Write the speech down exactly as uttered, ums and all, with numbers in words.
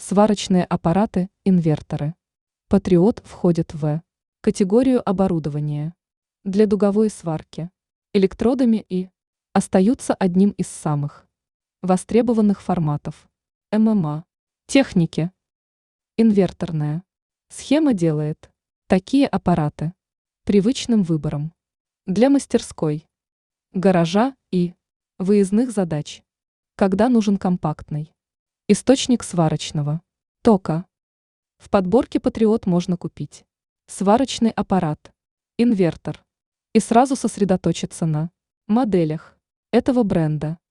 Сварочные аппараты, инверторы. Патриот входит в категорию оборудования для дуговой сварки электродами и остаются одним из самых востребованных форматов эм эм а техники. Инверторная схема делает такие аппараты привычным выбором для мастерской, гаража и выездных задач, когда нужен компактный источник сварочного тока. В подборке Патриот можно купить сварочный аппарат, инвертор и сразу сосредоточиться на моделях этого бренда.